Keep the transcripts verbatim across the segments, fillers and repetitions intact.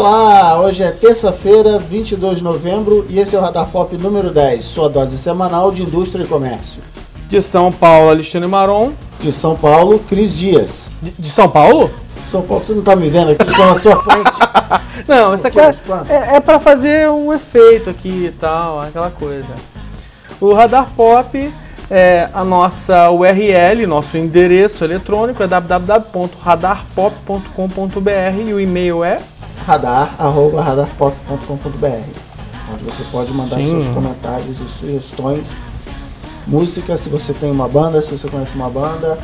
Olá, hoje é terça-feira, vinte e dois de novembro, e esse é o Radar Pop número dez, sua dose semanal de indústria e comércio. De São Paulo, Alexandre Maron. De São Paulo, Cris Dias. De, de São Paulo? São Paulo, você não tá me vendo aqui, estou na sua frente. Não, isso aqui é, é, é para fazer um efeito aqui e tal, aquela coisa. O Radar Pop, é, a nossa U R L, nosso endereço eletrônico é w w w ponto radar pop ponto com ponto b r e o e-mail é radar arroba radar pop ponto com ponto b r, onde você pode mandar Sim. seus comentários e sugestões, música, se você tem uma banda, se você conhece uma banda,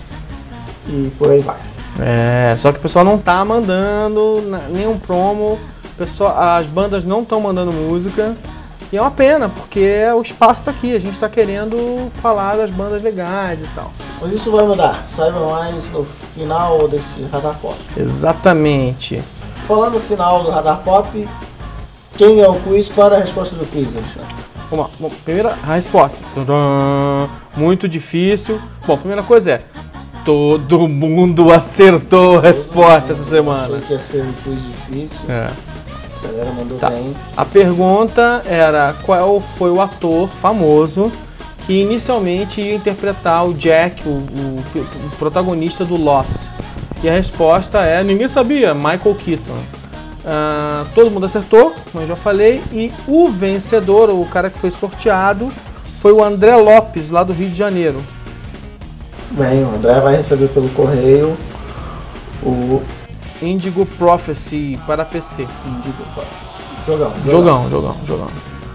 e por aí vai. É, só que o pessoal não tá mandando nenhum promo, pessoal, as bandas não estão mandando música, e é uma pena, porque o espaço tá aqui, a gente tá querendo falar das bandas legais e tal. Mas isso vai mudar, saiba mais no final desse Radar Pop. Exatamente. Falando no final do Radar Pop, quem é o quiz? Qual era a resposta do quiz, Alexandre? Vamos lá, bom, primeira resposta. Tadã! Muito difícil. Bom, primeira coisa é, todo mundo acertou a resposta essa semana. Achei que ia ser um quiz difícil. É. A galera mandou Tá. bem. A pergunta era qual foi o ator famoso que inicialmente ia interpretar o Jack, o, o, o protagonista do Lost. E a resposta é, ninguém sabia, Michael Keaton. Uh, todo mundo acertou, como eu já falei, e o vencedor, o cara que foi sorteado, foi o André Lopes, lá do Rio de Janeiro. Bem, o André vai receber pelo correio o Indigo Prophecy para P C. Indigo Prophecy. Jogão. Jogão, jogão, jogão.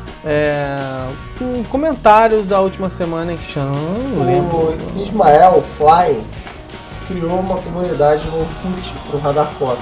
É, com comentários da última semana que eu não lembro. O Ismael Fly criou uma comunidade no Orkut pro Radar Pop,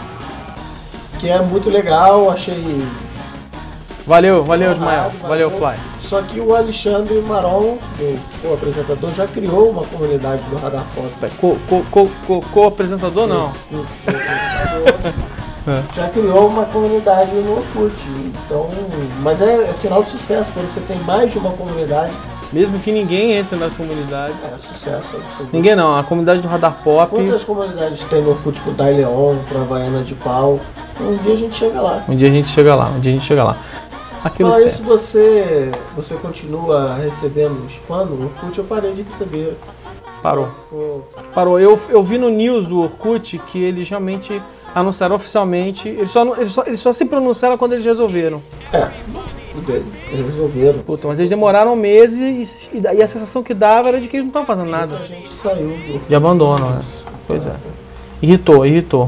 que é muito legal, achei. Valeu, valeu, honrado, Ismael. Valeu, Fly. Só que o Alexandre Maron, o, o apresentador, já criou uma comunidade do Radar Pop. Co, co, co, co, co-apresentador não. O, o, o apresentador já criou uma comunidade no Orkut. Então, mas é, é sinal de sucesso quando você tem mais de uma comunidade. Mesmo que ninguém entre nas comunidades. É sucesso absoluto. Ninguém não, a comunidade do Radar Pop. Quantas comunidades tem no Orkut pro Dai Leon, pra Havaiana de Pau? Um dia a gente chega lá. Um dia a gente chega lá, um dia a gente chega lá. Aquilo Fala que isso, você, você continua recebendo spam no Orkut? Eu parei de receber. Parou. Ficou- Parou. Eu, eu vi no news do Orkut que eles realmente anunciaram oficialmente. Eles só, eles só, eles só se pronunciaram quando eles resolveram. É, eles resolveram. Puta, mas eles demoraram meses e, e a sensação que dava era de que eles não estavam fazendo nada. A gente saiu do De abandono, né? Pois é. Irritou, irritou.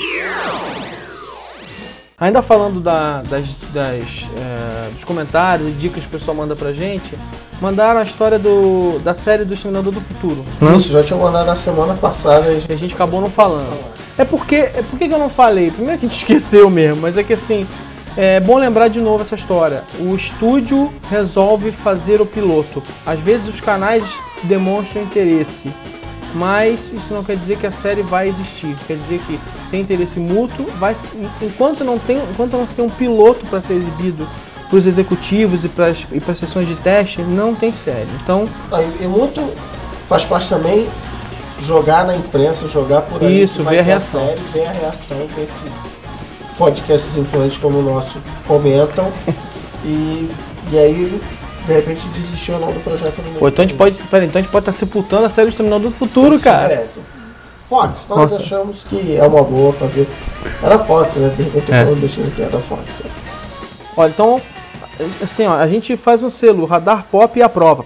Ainda falando da, das, das, é, dos comentários e dicas que o pessoal manda pra gente, mandaram a história do, da série do Exterminador do Futuro. Isso, já tinha mandado na semana passada. Que a gente acabou não falando. É porque, é porque que eu não falei? Primeiro que a gente esqueceu mesmo, mas é que assim, é bom lembrar de novo essa história. O estúdio resolve fazer o piloto. Às vezes os canais demonstram interesse, mas isso não quer dizer que a série vai existir. Quer dizer que tem interesse mútuo, vai, enquanto não tem, enquanto não se tem um piloto para ser exibido para os executivos e para e para sessões de teste, não tem série. Então, Ah, e, e muito faz parte também jogar na imprensa, jogar por aí. Isso, que vai ver a ter reação. Série, ver a reação que esse podcasts influentes como o nosso comentam. e, e aí, de repente, desistiu ou não do projeto no meio. pô, então a gente pode, peraí, então a gente pode estar sepultando a série do Exterminador do Futuro, cara. É, Fox, nós Nossa. achamos que é uma boa fazer. Era Fox, né? De repente eu É. tô falando besteira que era Fox. Olha, então, assim, ó, a gente faz um selo, Radar Pop e aprova.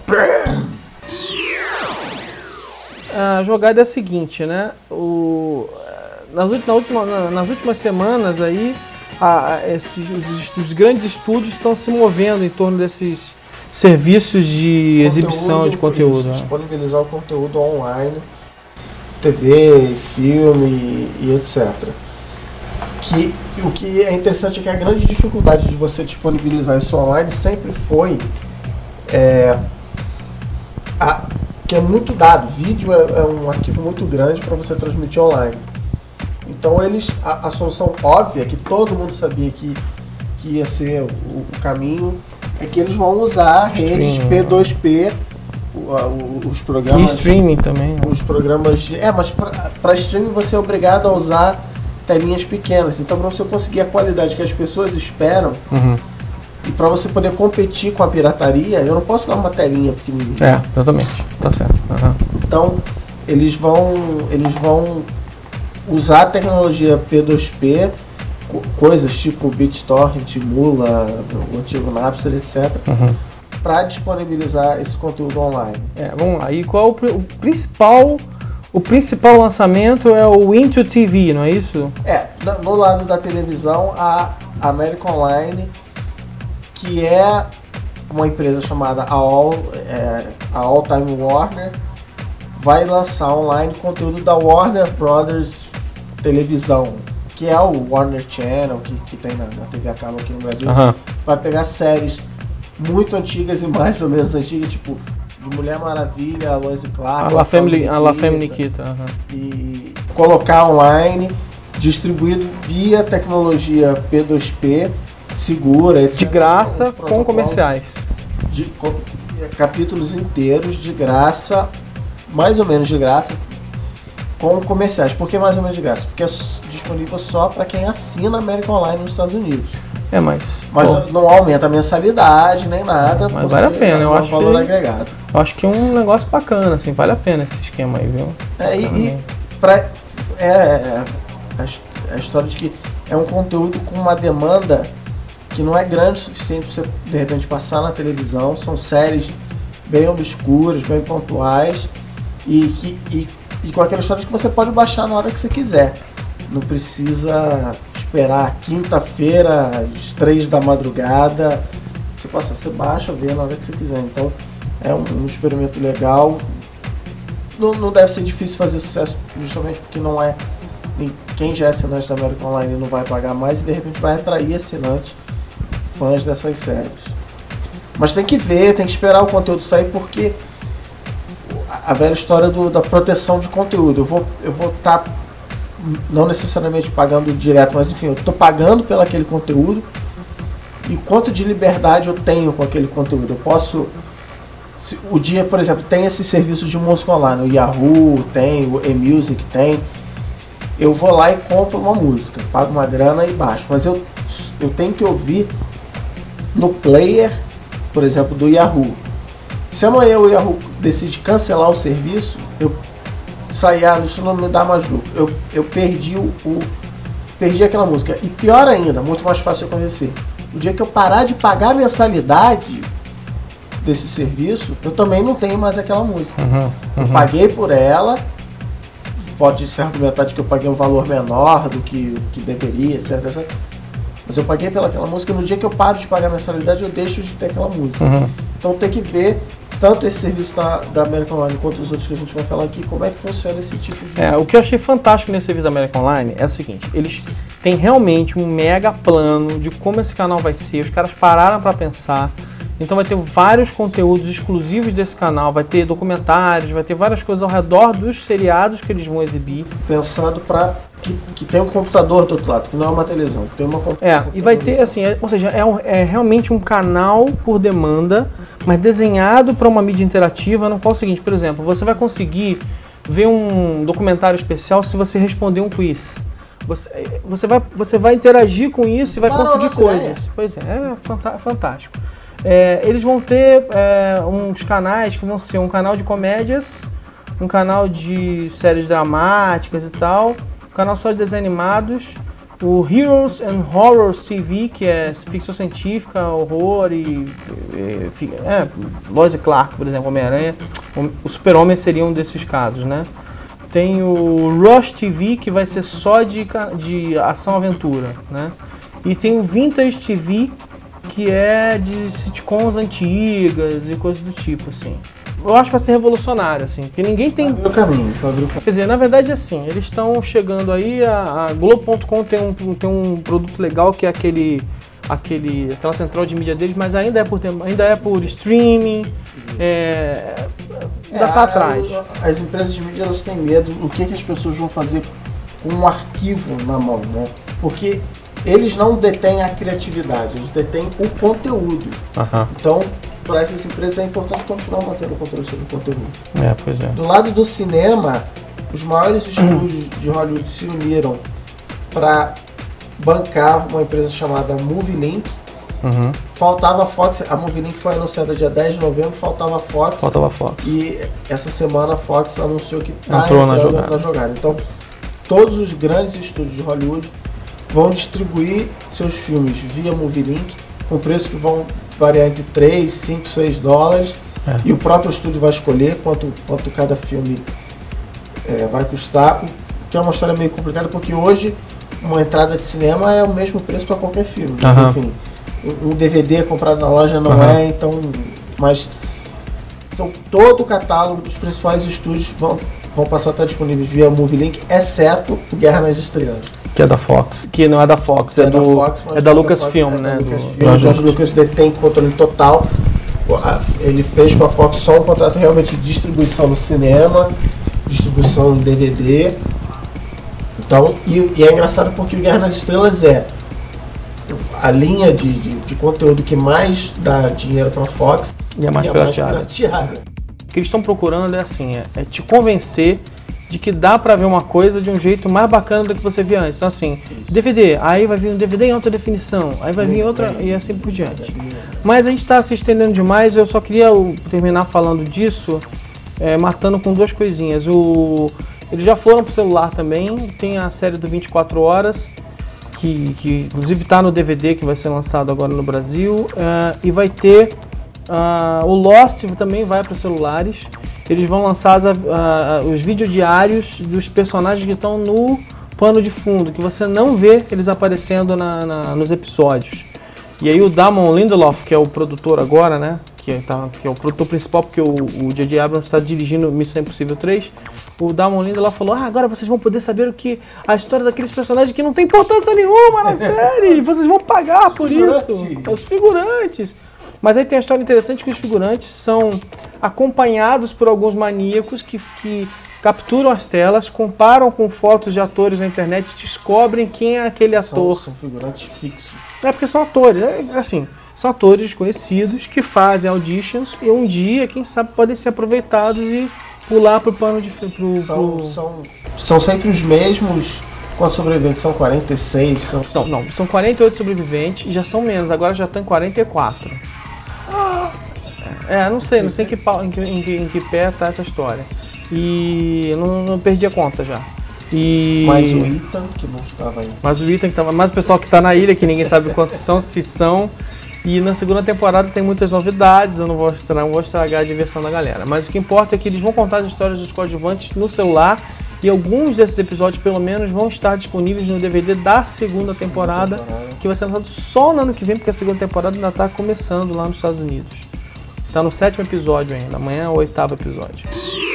A jogada é a seguinte, né? O, nas, ulti- na última- na- nas últimas semanas aí, a, a- esses, os, os grandes estúdios estão se movendo em torno desses serviços de exibição de conteúdo. isso, né? disponibilizar o conteúdo online, T V, filme e, e etcétera. Que, o que é interessante é que a grande dificuldade de você disponibilizar isso online sempre foi é, a, que é muito dado. Vídeo é, é um arquivo muito grande para você transmitir online. Então eles a, a solução óbvia, que todo mundo sabia que, que ia ser o, o caminho, é que eles vão usar redes Streaming. P dois P, o- a- o- os E programas. streaming também. né? Os programas de. É, mas para streaming você é obrigado a usar telinhas pequenas. Então, para você conseguir a qualidade que as pessoas esperam, Uhum. e para você poder competir com a pirataria, eu não posso dar uma telinha pequenininha. É, exatamente. Tá certo. Uhum. Então, eles vão, eles vão usar a tecnologia P dois P, co- coisas tipo BitTorrent, Mula, o antigo Napster, etcétera, Uhum. para disponibilizar esse conteúdo online. É, vamos lá. E qual é o, pri- o principal... O principal lançamento é o Into T V, não é isso? É, da- no lado da televisão, a American Online, que é uma empresa chamada All, é, a All Time Warner, vai lançar online conteúdo da Warner Brothers Televisão, que é o Warner Channel, que, que tem na, na T V a cabo aqui no Brasil. Aham. Vai pegar séries muito antigas e mais ou menos antigas, tipo de Mulher Maravilha, a Lois e Clark, A La Family, a La Nikita, Family Nikita. Aham. e colocar online, distribuído via tecnologia P dois P, segura, etcétera. De graça, Um com protocolo comerciais. de co- capítulos inteiros de graça, mais ou menos de graça, com comerciais. Por que mais ou menos de graça? Porque é s- disponível só para quem assina American Online nos Estados Unidos. É, mas... Mas pô, não- não aumenta a mensalidade nem nada. Mas por vale a ser pena, eu um acho valor que- agregado. eu acho que é um negócio bacana, assim. Vale a pena esse esquema aí, viu? É, e, e pra, é, é a, his- a história de que é um conteúdo com uma demanda que não é grande o suficiente para você, de repente, passar na televisão. São séries bem obscuras, bem pontuais e, que, e, e com aquela história de que você pode baixar na hora que você quiser. Não precisa esperar quinta-feira, às três da madrugada. Você passa, você baixa, vê na hora que você quiser. Então, é um, um experimento legal. Não, não deve ser difícil fazer sucesso, justamente porque não é. Quem já é assinante da American Online não vai pagar mais e de repente vai atrair assinantes, fãs dessas séries. Mas tem que ver, tem que esperar o conteúdo sair, porque a a velha história do- da proteção de conteúdo. Eu vou eu vou estar não necessariamente pagando direto, mas enfim, eu estou pagando pelo aquele conteúdo. E quanto de liberdade eu tenho com aquele conteúdo? Eu posso. Se, o dia, por exemplo, tem esses serviços de música online, o Yahoo tem, o eMusic tem. Eu vou lá e compro uma música, pago uma grana e baixo. Mas eu, eu tenho que ouvir no player, por exemplo, do Yahoo. Se amanhã o Yahoo decide cancelar o serviço, eu sair, ah, isso não me dá mais lucro. Eu, eu perdi o, o perdi aquela música. E pior ainda, muito mais fácil acontecer. O dia que eu parar de pagar a mensalidade desse serviço, eu também não tenho mais aquela música. Uhum, Eu uhum. paguei por ela, pode se argumentar de que eu paguei um valor menor do que, que deveria, etc, etcétera. Mas eu paguei pelaquela música, no dia que eu paro de pagar a mensalidade, eu deixo de ter aquela música. Uhum. Então tem que ver, tanto esse serviço da, da American Online quanto os outros que a gente vai falar aqui, como é que funciona esse tipo de... É, o que eu achei fantástico nesse serviço da American Online é o seguinte, eles têm realmente um mega plano de como esse canal vai ser, os caras pararam para pensar, então vai ter vários conteúdos exclusivos desse canal, vai ter documentários, vai ter várias coisas ao redor dos seriados que eles vão exibir. Pensado para que, que tem um computador do outro lado, que não é uma televisão, que tem uma compu- É, um e vai ter computador. assim, é- ou seja, é, um- é realmente um canal por demanda, mas desenhado para uma mídia interativa, no qual é o seguinte, por exemplo, você vai conseguir ver um documentário especial se você responder um quiz. Você, você, vai, você vai interagir com isso e vai Parou conseguir nessa coisas. ideia. Pois é, é fanta- fantástico. É, eles vão ter é, uns canais que vão ser um canal de comédias, um canal de séries dramáticas e tal, um canal só de desenhos animados, o Heroes and Horrors T V, que é ficção científica, horror e... e fi- é, Lois e Clark, por exemplo, Homem-Aranha. O, o Super-Homem seria um desses casos, né? Tem o Rush T V, que vai ser só de, ca- de ação-aventura, né? E tem o Vintage T V, que é de sitcoms antigas e coisas do tipo, assim. Eu acho que vai ser revolucionário, assim, porque ninguém tem... Abriu o caminho, abriu o caminho. Quer dizer, na verdade, assim, eles estão chegando aí, a, a Globo ponto com tem um, tem um produto legal que é aquele, aquele, aquela central de mídia deles, mas ainda é por, tem- ainda é por streaming, é, ainda tá É, atrás. a- As empresas de mídia, elas têm medo do que, que as pessoas vão fazer com um arquivo na mão, né? Porque eles não detêm a criatividade, eles detêm o conteúdo. Aham. Então, para essas empresas é importante continuar mantendo o controle sobre o conteúdo. É, pois é. Do lado do cinema, os maiores estúdios de Hollywood se uniram para bancar uma empresa chamada MovieLink. Uhum. Faltava a Fox, a MovieLink foi anunciada dia dez de novembro, faltava a Fox. Faltava a Fox. E essa semana a Fox anunciou que está entrando na jogada. na jogada. Então, todos os grandes estúdios de Hollywood vão distribuir seus filmes via MovieLink, com preços que vão variar entre três, cinco, seis dólares. É. E o próprio estúdio vai escolher quanto, quanto cada filme é, vai custar. Que é uma história meio complicada, porque hoje uma entrada de cinema é o mesmo preço para qualquer filme. Mas, uhum. enfim, um D V D comprado na loja não uhum. é, então. Mas então, todo o catálogo dos principais estúdios vão, vão passar a estar disponíveis via MovieLink, exceto o Guerra nas Estrelas. Que é da Fox. Que não é da Fox, é, é, do, da, Fox, é da Lucasfilm, né? O George Lucas detém controle total. Ele fez com a Fox só um contrato realmente de distribuição no cinema, distribuição em D V D. Então, e, e é engraçado porque o Guerra nas Estrelas é a linha de, de, de conteúdo que mais dá dinheiro para a Fox e é mais pirateada. O que eles estão procurando é assim, é, é te convencer de que dá pra ver uma coisa de um jeito mais bacana do que você via antes. Então assim, D V D, aí vai vir um D V D em alta definição, aí vai vir outra e assim por diante. Mas a gente tá se estendendo demais, eu só queria terminar falando disso, é, matando com duas coisinhas. O, eles já foram pro celular também, tem a série do vinte e quatro horas, que, que inclusive tá no D V D que vai ser lançado agora no Brasil, uh, e vai ter uh, o Lost também vai para celulares. Eles vão lançar as, uh, os vídeos diários dos personagens que estão no pano de fundo, que você não vê eles aparecendo na, na, nos episódios. E aí o Damon Lindelof, que é o produtor agora, né, que, tá, que é o produtor principal, porque o J J Abrams está dirigindo Missão Impossível três, o Damon Lindelof falou, ah, agora vocês vão poder saber o que a história daqueles personagens que não tem importância nenhuma na série, vocês vão pagar por isso, os figurantes. Mas aí tem a história interessante que os figurantes são acompanhados por alguns maníacos que, que capturam as telas, comparam com fotos de atores na internet e descobrem quem é aquele ator. São, são figurantes fixos. É porque são atores, é, assim, são atores conhecidos que fazem auditions e um dia, quem sabe, podem ser aproveitados e pular pro pano de... Pro, são, pro... São, são sempre os mesmos... Quantos sobreviventes? São quarenta e seis? São... Não, não, são quarenta e oito sobreviventes e já são menos, agora já estão em quarenta e quatro. É, não sei, não sei em que, em, que, em, que, em que pé tá essa história. E não, não perdi a conta já. E... Mas o Ethan, que não estava aí. Mas o Ethan que estava. Mas o pessoal que está na ilha, que ninguém sabe quantos são, se são. E na segunda temporada tem muitas novidades, eu não vou estragar, não vou estragar a diversão da galera. Mas o que importa é que eles vão contar as histórias dos coadjuvantes no celular. E alguns desses episódios, pelo menos, vão estar disponíveis no D V D da segunda temporada, que vai ser lançado só no ano que vem, porque a segunda temporada ainda está começando lá nos Estados Unidos. Está no sétimo episódio ainda, amanhã é o oitavo episódio.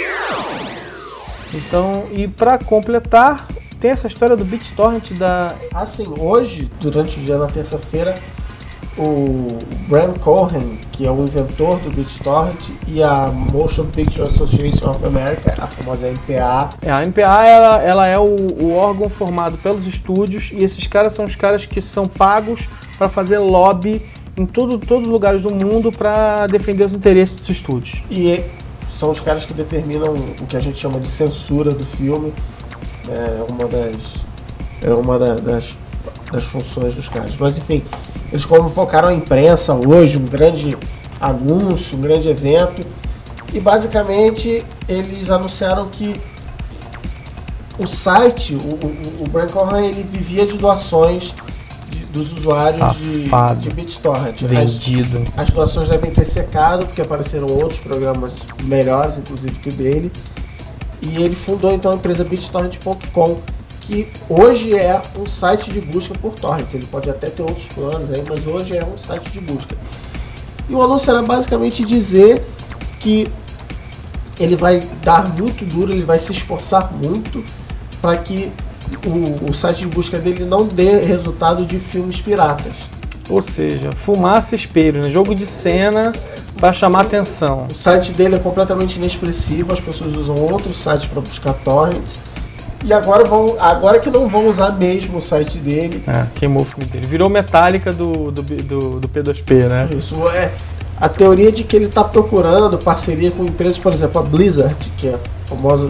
Então, e para completar, tem essa história do BitTorrent da... Assim, hoje, durante o dia na terça-feira, o Bram Cohen, que é o inventor do BitTorrent, e a Motion Picture Association of America, a famosa M P A. É, a M P A ela, ela é o, o órgão formado pelos estúdios, e esses caras são os caras que são pagos para fazer lobby em tudo, todos os lugares do mundo para defender os interesses dos estúdios. E são os caras que determinam o que a gente chama de censura do filme. É uma das, é uma da, das, das funções dos caras. Mas enfim, eles convocaram a imprensa hoje, um grande anúncio, um grande evento, e basicamente eles anunciaram que o site, o, o, o Bram Cohen, ele vivia de doações de, dos usuários de, de BitTorrent. Vendido. As, as doações devem ter secado, porque apareceram outros programas melhores, inclusive que o dele. E ele fundou então a empresa BitTorrent ponto com, que hoje é um site de busca por torrents. Ele pode até ter outros planos aí, mas hoje é um site de busca. E o anúncio era basicamente dizer que ele vai dar muito duro, ele vai se esforçar muito para que o, o site de busca dele não dê resultado de filmes piratas. Ou seja, fumaça e espelho, né? Jogo de cena para chamar atenção. O site dele é completamente inexpressivo, as pessoas usam outros sites para buscar torrents. E agora, vão, agora que não vão usar mesmo o site dele. É, queimou o filme dele. Virou Metallica do, do, do, do P dois P, né? Isso é a teoria de que ele está procurando parceria com empresas, por exemplo, a Blizzard, que é a famosa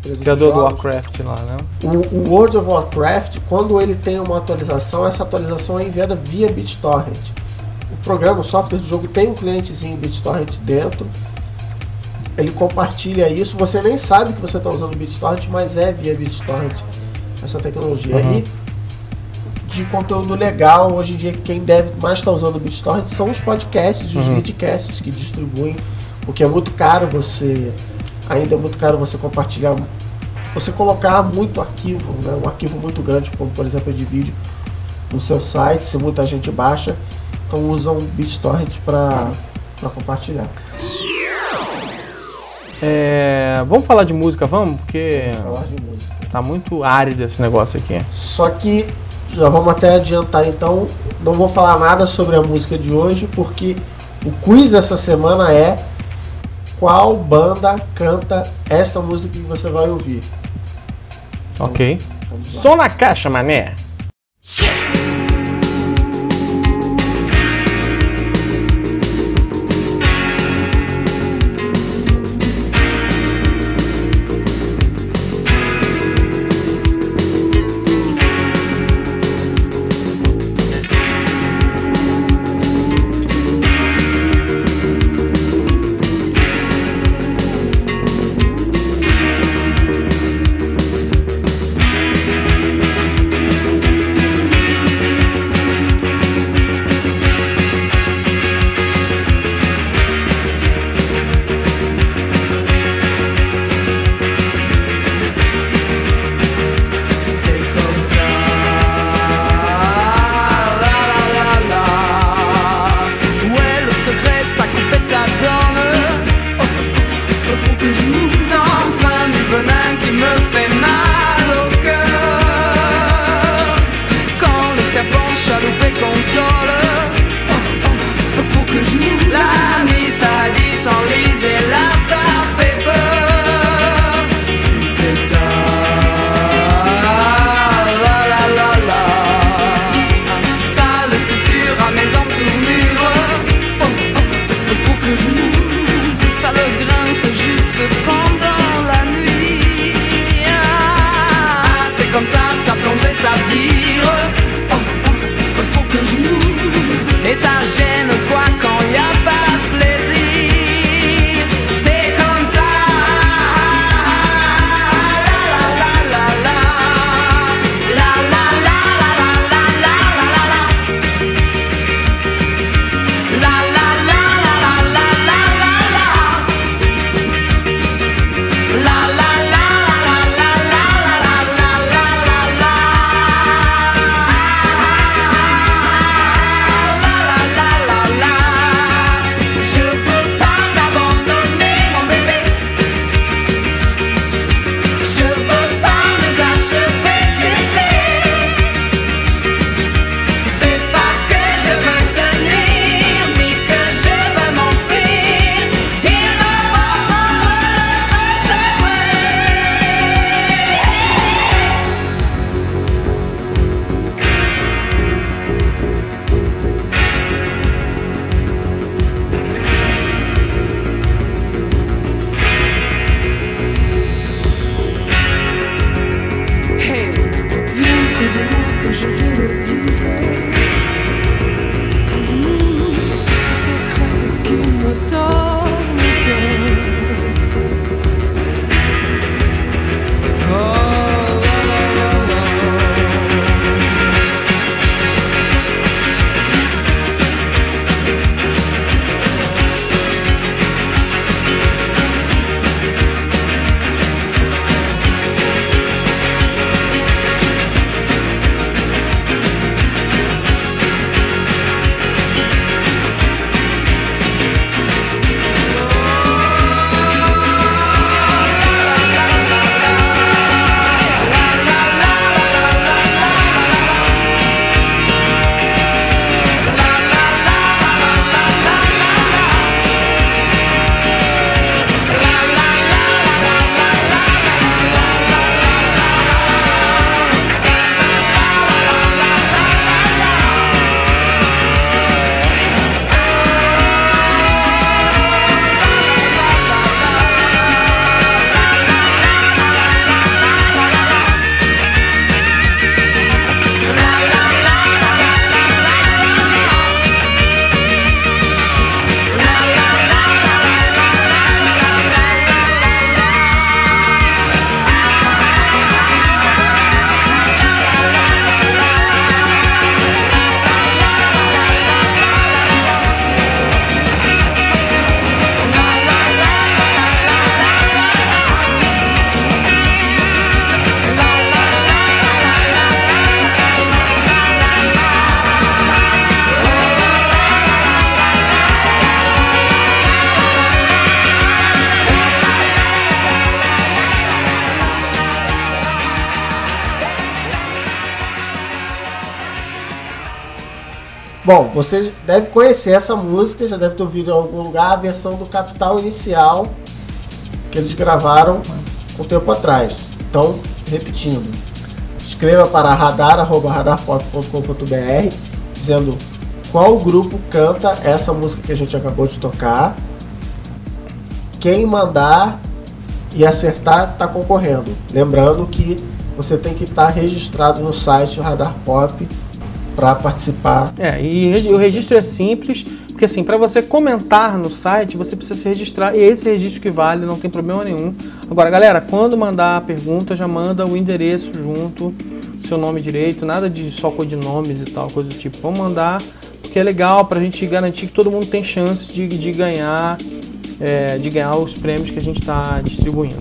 empresa Criador de do jogos. Warcraft lá, né? O, o World of Warcraft, quando ele tem uma atualização, essa atualização é enviada via BitTorrent. O programa, o software do jogo tem um clientezinho BitTorrent dentro. Ele compartilha isso. Você nem sabe que você está usando BitTorrent, mas é via BitTorrent essa tecnologia. Uhum. E de conteúdo legal, hoje em dia quem deve mais estar usando o BitTorrent são os podcasts e os Uhum. vidcasts que distribuem, porque é muito caro você, ainda é muito caro você compartilhar, você colocar muito arquivo, né, um arquivo muito grande, como por exemplo de vídeo, no seu site, se muita gente baixa, então usam o BitTorrent para para compartilhar. É, vamos falar de música, vamos? Porque Falar de música. tá muito árido esse negócio aqui. Só que já vamos até adiantar então, não vou falar nada sobre a música de hoje, porque o quiz dessa semana é qual banda canta essa música que você vai ouvir. Ok. Vamos lá. Som na caixa, mané. Bom, você deve conhecer essa música, já deve ter ouvido em algum lugar a versão do Capital inicial que eles gravaram um tempo atrás. Então, repetindo, escreva para radar arroba radarpop ponto com ponto b r dizendo qual grupo canta essa música que a gente acabou de tocar. Quem mandar e acertar está concorrendo. Lembrando que você tem que estar registrado no site Radar Pop para participar. É, e o registro é simples, porque assim, para você comentar no site, você precisa se registrar, e é esse registro que vale, não tem problema nenhum. Agora, galera, quando mandar a pergunta, já manda o endereço junto, seu nome direito, nada de só codinomes e tal, coisa do tipo. Vamos mandar, porque é legal pra gente garantir que todo mundo tem chance de, de ganhar, é, de ganhar os prêmios que a gente está distribuindo.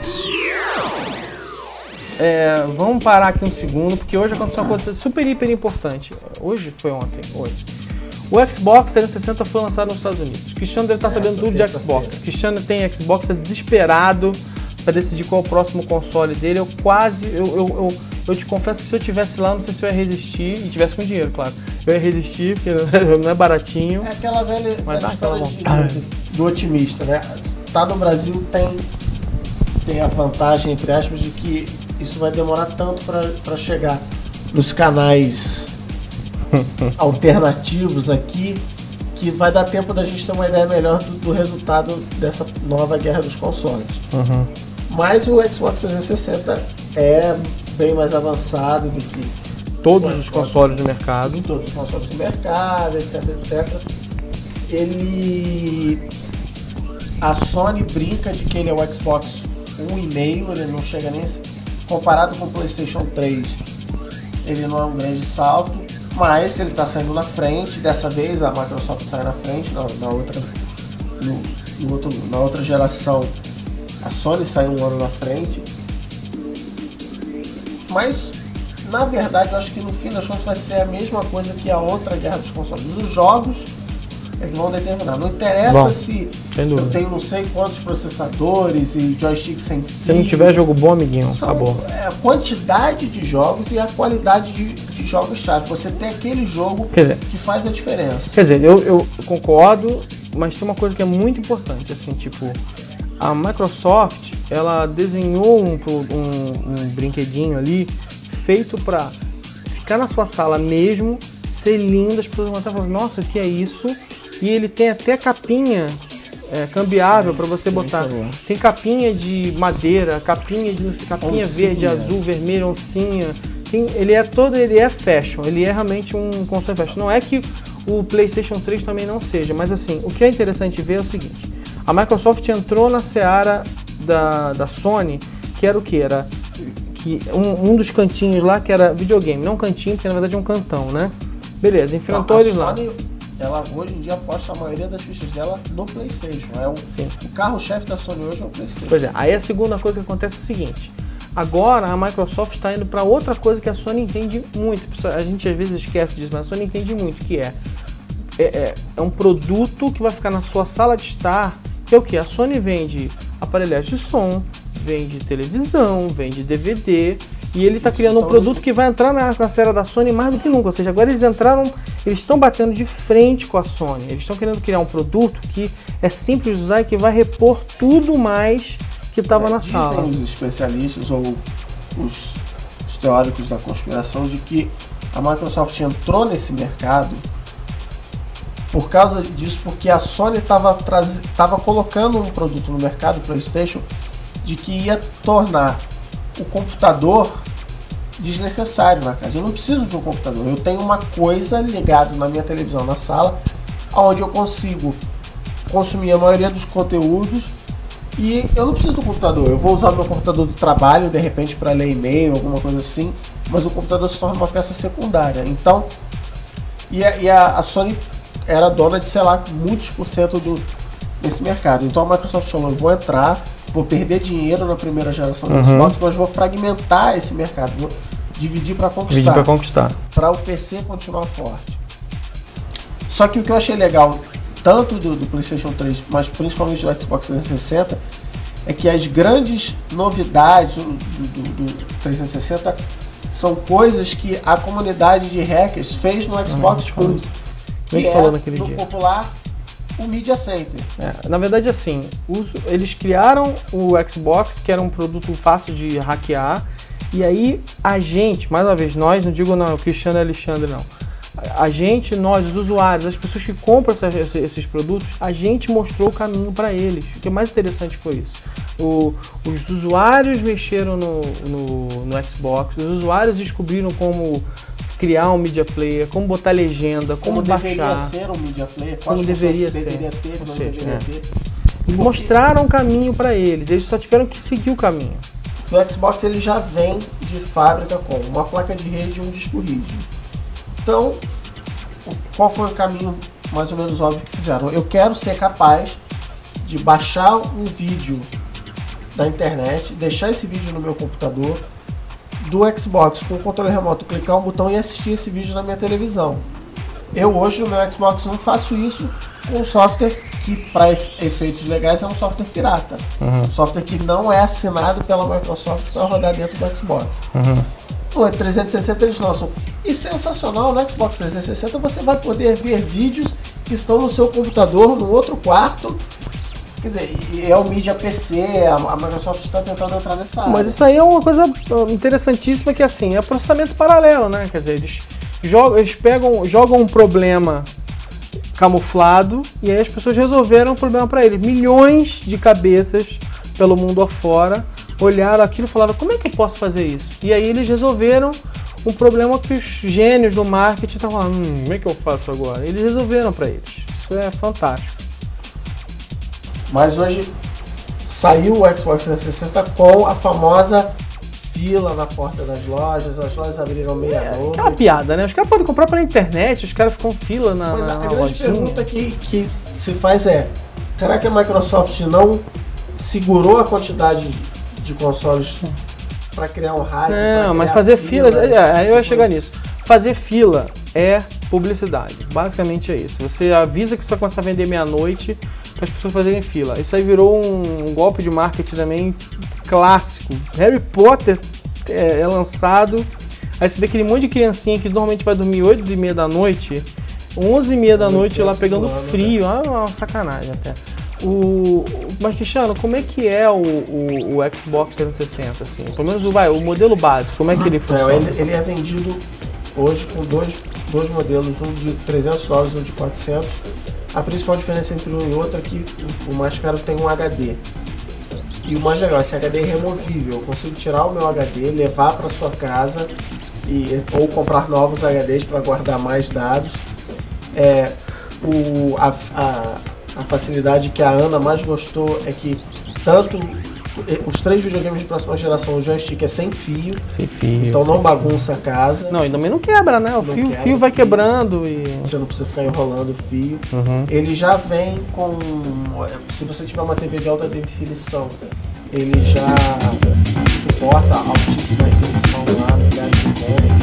É, vamos parar aqui um segundo, porque hoje aconteceu uma coisa super, hiper importante. Hoje foi ontem, hoje. O Xbox trezentos e sessenta foi lançado nos Estados Unidos. O Cristiano deve estar sabendo tudo de Xbox. O Cristiano tem Xbox, está desesperado para decidir qual é o próximo console dele. Eu quase, eu, eu, eu, eu te confesso que se eu tivesse lá, não sei se eu ia resistir, e tivesse com dinheiro, claro. Eu ia resistir, porque não é baratinho. É aquela velha, mas velha aquela história de, do otimista, né? Tá no Brasil, tem, tem a vantagem, entre aspas, de que isso vai demorar tanto para chegar nos canais alternativos aqui, que vai dar tempo da gente ter uma ideia melhor do, do resultado dessa nova guerra dos consoles. Uhum. Mas o Xbox trezentos e sessenta é bem mais avançado do que todos os consoles do mercado. Todos os consoles do mercado, etc, etcétera. Ele... A Sony brinca de que ele é o Xbox um e meio, ele não chega nem... Comparado com o PlayStation três, ele não é um grande salto, mas ele está saindo na frente. Dessa vez a Microsoft sai na frente, na, na, outra, no, no outro, na outra geração a Sony saiu um ano na frente. Mas, na verdade, eu acho que no fim das contas vai ser a mesma coisa que a outra guerra dos consoles. Os jogos é que vão determinar. Não interessa bom, se eu tenho não sei quantos processadores e joystick sem fio. Se não tiver jogo bom, amiguinho, são, acabou. É a quantidade de jogos e a qualidade de, de jogos-chave. Você tem aquele jogo dizer, que faz a diferença. Quer dizer, eu, eu concordo, mas tem uma coisa que é muito importante, assim, tipo, a Microsoft, ela desenhou um, um, um brinquedinho ali feito para ficar na sua sala mesmo, ser lindo, as pessoas vão estar falando, nossa, o que é isso? E ele tem até capinha é, cambiável para você botar. Tem capinha de madeira, capinha de capinha oncinha. Verde, azul, vermelho, oncinha. Tem, ele é todo, ele é fashion, ele é realmente um console fashion. Não é que o PlayStation três também não seja, mas assim, o que é interessante ver é o seguinte: a Microsoft entrou na seara da, da Sony, que era o que? Era que um, um dos cantinhos lá que era videogame, não cantinho, porque na verdade é um cantão, né? Beleza, enfrentou não, eles lá. Sony, ela hoje em dia aposta a maioria das fichas dela no PlayStation. É o, o carro-chefe da Sony hoje é o PlayStation. Pois é, aí a segunda coisa que acontece é o seguinte: agora a Microsoft está indo para outra coisa que a Sony entende muito. A gente às vezes esquece disso, mas a Sony entende muito, que é, é, é, é um produto que vai ficar na sua sala de estar, que é o que? A Sony vende aparelhagem de som, vende televisão, vende D V D. E ele está criando um produto que vai entrar na, na série da Sony mais do que nunca. Ou seja, agora eles entraram, eles estão batendo de frente com a Sony. Eles estão querendo criar um produto que é simples de usar e que vai repor tudo mais que estava é, na dizem sala. Dizem os especialistas ou os, os teóricos da conspiração de que a Microsoft entrou nesse mercado por causa disso, porque a Sony estava tava colocando um produto no mercado, o PlayStation, de que ia tornar o computador desnecessário na casa. Eu não preciso de um computador, eu tenho uma coisa ligada na minha televisão na sala, onde eu consigo consumir a maioria dos conteúdos e eu não preciso do computador. Eu vou usar meu computador do trabalho de repente para ler e-mail, alguma coisa assim, mas o computador se torna uma peça secundária. Então, e a, e a, a Sony era dona de, sei lá, muitos por cento do, desse mercado. Então a Microsoft falou, eu vou entrar, vou perder dinheiro na primeira geração do uhum. Xbox, mas vou fragmentar esse mercado, vou dividir para conquistar. Dividir para conquistar. Para o P C continuar forte. Só que o que eu achei legal, tanto do, do PlayStation três, mas principalmente do Xbox trezentos e sessenta, é que as grandes novidades do, do, do trezentos e sessenta são coisas que a comunidade de hackers fez no Xbox uhum. por que gente é, falou naquele no dia. popular, o Media Center. É, na verdade, assim, os, eles criaram o Xbox, que era um produto fácil de hackear, e aí a gente, mais uma vez, nós, não digo não, o Cristiano e Alexandre, não. A gente, nós, os usuários, as pessoas que compram esses, esses produtos, a gente mostrou o caminho para eles. O que é mais interessante foi isso. O, os usuários mexeram no, no, no Xbox, os usuários descobriram como criar um media player, como botar legenda, como, como baixar. deveria ser um media player, como deveria ser. deveria ter, não seja, deveria é. ter. E mostraram o caminho para eles, eles só tiveram que seguir o caminho. O Xbox ele já vem de fábrica com uma placa de rede e um disco rígido. Então, qual foi o caminho mais ou menos óbvio que fizeram? Eu quero ser capaz de baixar um vídeo da internet, deixar esse vídeo no meu computador, do Xbox com o controle remoto, clicar um botão e assistir esse vídeo na minha televisão. Eu hoje no meu Xbox One faço isso com um software que para efeitos legais é um software pirata. Uhum. Um software que não é assinado pela Microsoft para rodar dentro do Xbox. Uhum. No trezentos e sessenta eles lançam. E sensacional, no Xbox trezentos e sessenta você vai poder ver vídeos que estão no seu computador, no outro quarto. Quer dizer, é o mídia P C, a Microsoft está tentando entrar nessa área. Mas isso aí é uma coisa interessantíssima, que assim, é processamento paralelo, né? Quer dizer, eles, jogam, eles pegam, jogam um problema camuflado e aí as pessoas resolveram o problema para eles. Milhões de cabeças pelo mundo afora olharam aquilo e falaram, como é que eu posso fazer isso? E aí eles resolveram um problema que os gênios do marketing estavam falando, hum, como é que eu faço agora? Eles resolveram para eles. Isso é fantástico. Mas hoje saiu o Xbox trezentos e sessenta com a famosa fila na porta das lojas, as lojas abriram meia-noite. Aquela piada, né? Os caras podem comprar pela internet, os caras ficam fila na, Mas na, a na grande lojinha. pergunta que, que se faz é, será que a Microsoft não segurou a quantidade de consoles para criar um hype? Não, mas fazer fila, é, eu ia chegar nisso. Fazer fila é publicidade, basicamente é isso. Você avisa que você vai começar a vender meia-noite para as pessoas fazerem fila. Isso aí virou um golpe de marketing também clássico. Harry Potter é, é lançado, aí você vê aquele monte de criancinha que normalmente vai dormir oito e meia da noite, onze e meia da noite lá pegando frio, ah, uma sacanagem até. O, mas Cristiano, como é que é o, o, o Xbox trezentos e sessenta? Assim? Pelo menos o, vai, o modelo básico, como é que ele funciona? É, ele, ele é vendido hoje com dois, dois modelos, um de trezentos dólares e um de quatrocentos. A principal diferença entre um e outro é que o mais caro tem um H D. E o mais legal, esse H D é removível. Eu consigo tirar o meu H D, levar para sua casa e, ou comprar novos H Ds para guardar mais dados. É, o, a, a, a facilidade que a Ana mais gostou é que tanto os três videogames de próxima geração, o joystick é sem fio, sem fio então não sem bagunça a casa. Não, e também não quebra, né? O fio, quebra, fio vai fio. quebrando e... Você não precisa ficar enrolando o fio. Uhum. Ele já vem com... Se você tiver uma T V de alta definição, ele já suporta altíssima definição lá, milhares de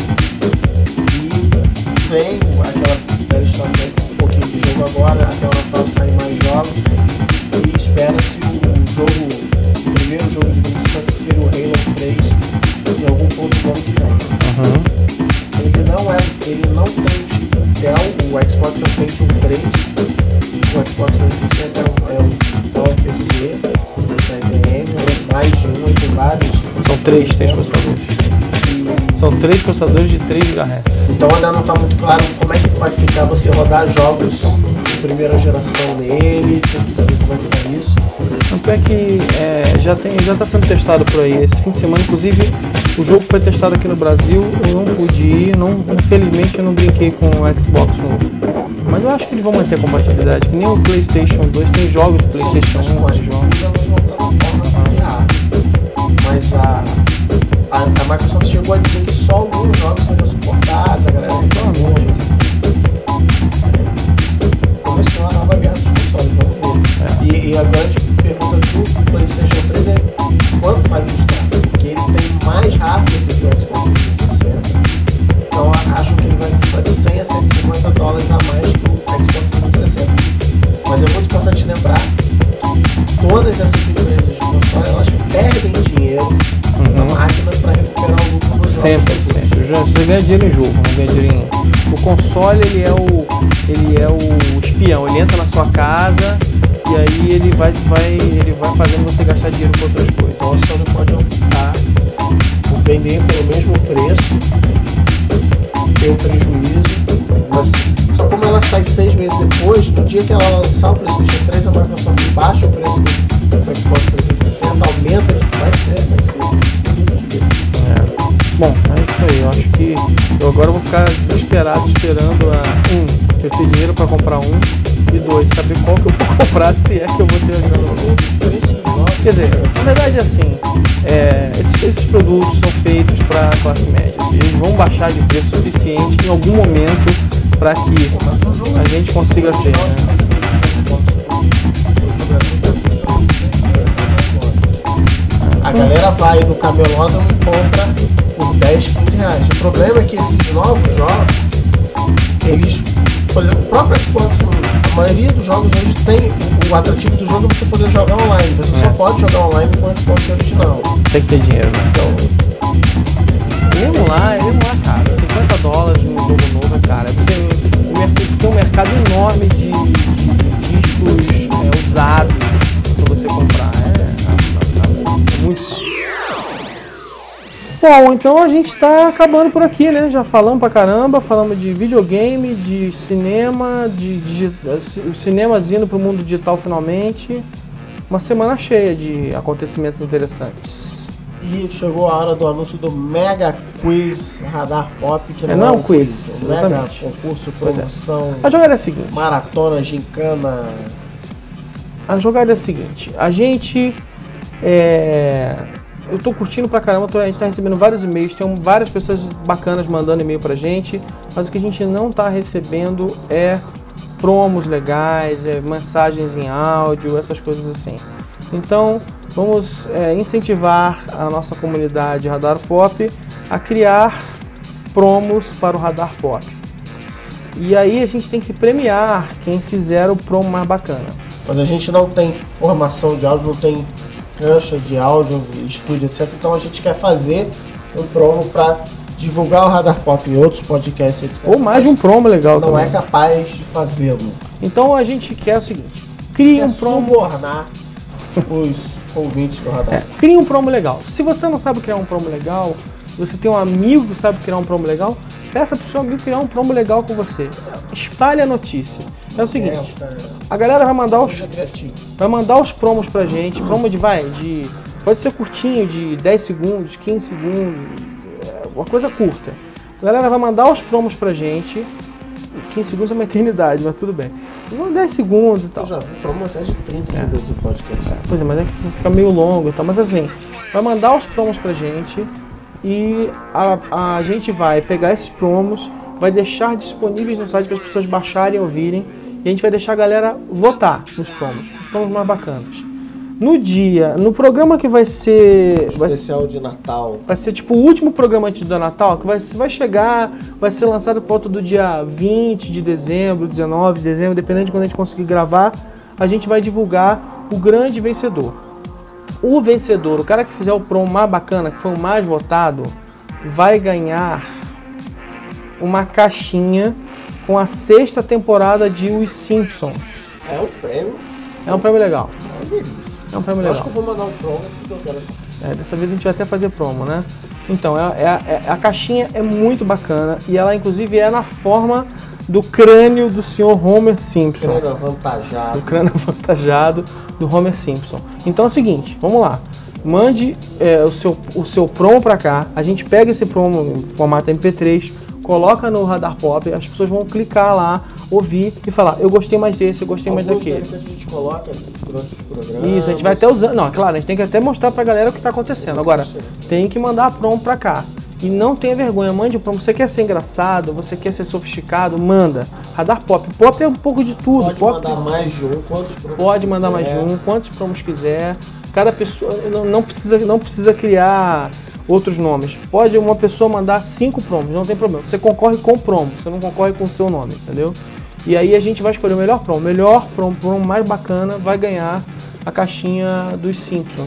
pontos. E vem aquela velha história com um pouquinho de jogo agora, até o Natal sair mais jogos. E espera-se o jogo... O primeiro jogo de distância seria o Halo três em algum ponto do ano que vem. Uhum. Ele não é, ele não tem Intel, o Xbox é o Pentium três, o Xbox trezentos e sessenta é o Power P C da I B M, é mais de um, tem vários. São três, três processadores. E... São três processadores de três gigahertz. Então ainda não está muito claro como é que vai ficar você rodar jogos de primeira geração nele, tem que saber como é que tá isso. Tanto é que é, já tem, já está sendo testado por aí. Esse fim de semana, inclusive, o jogo foi testado aqui no Brasil. Eu não pude ir, não, infelizmente eu não brinquei com o Xbox novo. Mas eu acho que eles vão manter a compatibilidade, que nem o PlayStation dois tem jogos do PlayStation um. Mas a, a, a Microsoft chegou a dizer que só alguns jogos seriam suportados, a galera reclamou. Começou a nova guerra dos consoles, vamos ver. É. E, e a grande pergunta do PlayStation três é quanto vai custar? Porque ele tem mais hardware do que o Xbox trezentos e sessenta. Então acho que ele vai custar de cem a cento e cinquenta dólares a mais que o Xbox trezentos e sessenta. Mas é muito importante lembrar que todas essas empresas de console, elas perdem dinheiro uhum. na máquina para recuperar o lucro dos jogos. Sempre, sempre. Você ganha dinheiro em jogo, não ganha dinheiro em O console, ele é o, ele é o espião, ele entra na sua casa e aí ele vai, vai, ele vai fazendo você gastar dinheiro com outras coisas. Então a Sony pode optar por vender pelo mesmo preço, ter um prejuízo, mas só como ela sai seis meses depois, no dia que ela lançar o PlayStation três, a Microsoft baixa o preço do Xbox trezentos e sessenta, aumenta, vai ser, vai ser. É. Bom, é isso aí, eu acho que eu agora vou ficar desesperado esperando a um, eu ter dinheiro para comprar um, e dois, saber qual que eu vou comprar, se é que eu vou ter a grana. Quer dizer, na verdade é assim, é, esses, esses produtos são feitos para a classe média, eles vão baixar de preço suficiente em algum momento para que a gente consiga ter, né? A galera vai no camelódromo e compra por dez, quinze reais. O problema é que esses novos jogos, eles, por exemplo, o próprio Xbox One, a maioria dos jogos hoje tem, o atrativo do jogo é você poder jogar online. Você é. só pode jogar online com o Xbox original. Tem que ter dinheiro, né? Então, mesmo lá, mesmo lá, cara, cinquenta dólares no jogo novo, cara, tem, tem um mercado enorme de, de discos é, usados pra você comprar. É, é, é muito caro. Bom, então a gente tá acabando por aqui, né? Já falamos pra caramba, falamos de videogame, de cinema, de, de, de os cinemas indo pro mundo digital finalmente. Uma semana cheia de acontecimentos interessantes. E chegou a hora do anúncio do Mega Quiz Radar Pop, que é, não é um quiz, quiz, Mega concurso, promoção, é. A jogada é a seguinte: maratona, gincana. A jogada é a seguinte, a gente é... eu tô curtindo pra caramba, a gente tá recebendo vários e-mails, tem várias pessoas bacanas mandando e-mail pra gente, mas o que a gente não tá recebendo é promos legais, é mensagens em áudio, essas coisas assim. Então, vamos é, incentivar a nossa comunidade Radar Pop a criar promos para o Radar Pop. E aí a gente tem que premiar quem fizer o promo mais bacana. Mas a gente não tem formação de áudio, não tem cancha de áudio, estúdio, etcétera. Então a gente quer fazer um promo para divulgar o Radar Pop em outros podcasts, etcétera. Ou mais de um promo legal não também. É capaz de fazê-lo. Então a gente quer o seguinte: cria um promo. Subornar os ouvintes do Radar. É, cria um promo legal. Se você não sabe criar um promo legal, você tem um amigo que sabe criar um promo legal, peça pro seu amigo criar um promo legal com você. Espalhe a notícia. É o seguinte, a galera vai mandar os, vai mandar os promos pra gente, promo de, vai, de, pode ser curtinho, de dez segundos, quinze segundos, uma coisa curta. A galera vai mandar os promos pra gente, quinze segundos é uma eternidade, mas tudo bem. dez segundos e tal. Eu já vi promo até de trinta é. segundos no podcast. É, pois é, mas é que fica meio longo e tal, mas assim, vai mandar os promos pra gente e a, a gente vai pegar esses promos, vai deixar disponíveis no site para as pessoas baixarem e ouvirem, e a gente vai deixar a galera votar nos promos, os promos mais bacanas. No dia, no programa que vai ser... Especial vai, de Natal. Vai ser tipo o último programa antes do Natal, que vai, vai chegar, vai ser lançado por volta do dia vinte de dezembro, dezenove de dezembro, dependendo de quando a gente conseguir gravar, a gente vai divulgar o grande vencedor. O vencedor, o cara que fizer o promo mais bacana, que foi o mais votado, vai ganhar uma caixinha com a sexta temporada de Os Simpsons. É um prêmio. É um prêmio legal. É uma delícia. É um prêmio eu legal. Acho que eu vou mandar um promo porque eu quero essa. É, dessa vez a gente vai até fazer promo, né? Então, é, é, é, a caixinha é muito bacana e ela inclusive é na forma do crânio do senhor Homer Simpson. Crânio avantajado. Do crânio avantajado do Homer Simpson. Então é o seguinte, vamos lá. Mande é, o, seu, o seu promo pra cá, a gente pega esse promo em formato M P três, coloca no Radar Pop, as pessoas vão clicar lá, ouvir e falar, eu gostei mais desse, eu gostei Alguns mais daquele. Que a gente coloca durante os programas. Isso, a gente vai até usando. Não, claro, a gente tem que até mostrar pra galera o que tá acontecendo. Agora, tem que mandar a promo pra cá. E não tenha vergonha, mande o promo. Você quer ser engraçado, você quer ser sofisticado, manda. Radar Pop. Pop é um pouco de tudo. Pode Pop, mandar mais de um, quantos promos Pode mandar mais de um, quantos promos quiser. Cada pessoa não, não, precisa, não precisa criar outros nomes. Pode uma pessoa mandar cinco promos, não tem problema. Você concorre com o promo, você não concorre com o seu nome, entendeu? E aí a gente vai escolher o melhor promo. O melhor promo, promo mais bacana vai ganhar a caixinha dos Simpsons.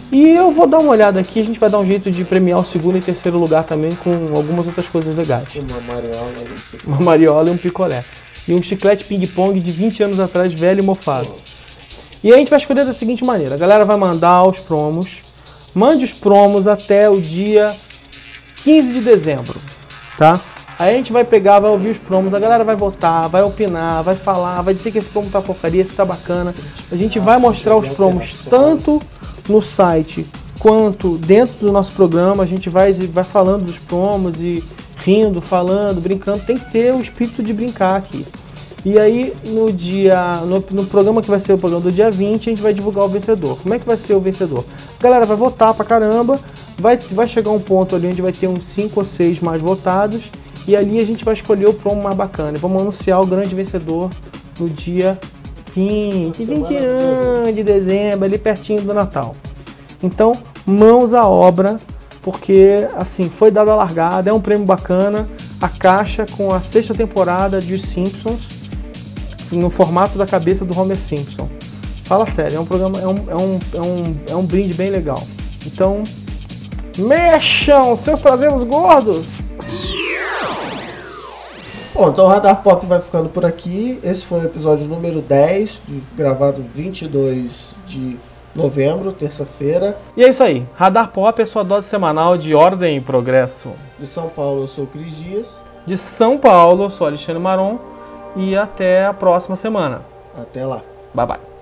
E eu vou dar uma olhada aqui, a gente vai dar um jeito de premiar o segundo e terceiro lugar também com algumas outras coisas legais. Uma mariola. Uma mariola e um picolé. E um chiclete ping-pong de vinte anos atrás, velho e mofado. E a gente vai escolher da seguinte maneira, a galera vai mandar os promos, mande os promos até o dia quinze de dezembro, tá? Aí a gente vai pegar, vai ouvir os promos, a galera vai votar, vai opinar, vai falar, vai dizer que esse promo tá porcaria, esse tá bacana. A gente vai mostrar os promos tanto no site quanto dentro do nosso programa, a gente vai, vai falando dos promos e rindo, falando, brincando, tem que ter o espírito de brincar aqui. E aí no dia, no, no programa que vai ser o programa do dia vinte, a gente vai divulgar o vencedor. Como é que vai ser o vencedor? A galera vai votar pra caramba, vai, vai chegar um ponto ali onde vai ter uns cinco ou seis mais votados, e ali a gente vai escolher o promo mais bacana. E vamos anunciar o grande vencedor no dia vinte, vinte e um de dezembro, ali pertinho do Natal. Então, mãos à obra, porque assim, foi dada a largada, é um prêmio bacana, a caixa com a sexta temporada de Os Simpsons, no formato da cabeça do Homer Simpson. Fala sério, é um programa, é um, é um, é um, é um brinde bem legal. Então, mexam seus traseiros gordos! Bom, então o Radar Pop vai ficando por aqui. Esse foi o episódio número dez, gravado vinte e dois de novembro, terça-feira. E é isso aí. Radar Pop é sua dose semanal de ordem e progresso. De São Paulo, eu sou o Cris Dias. De São Paulo, eu sou Alexandre Maron. E até a próxima semana. Até lá. Bye, bye.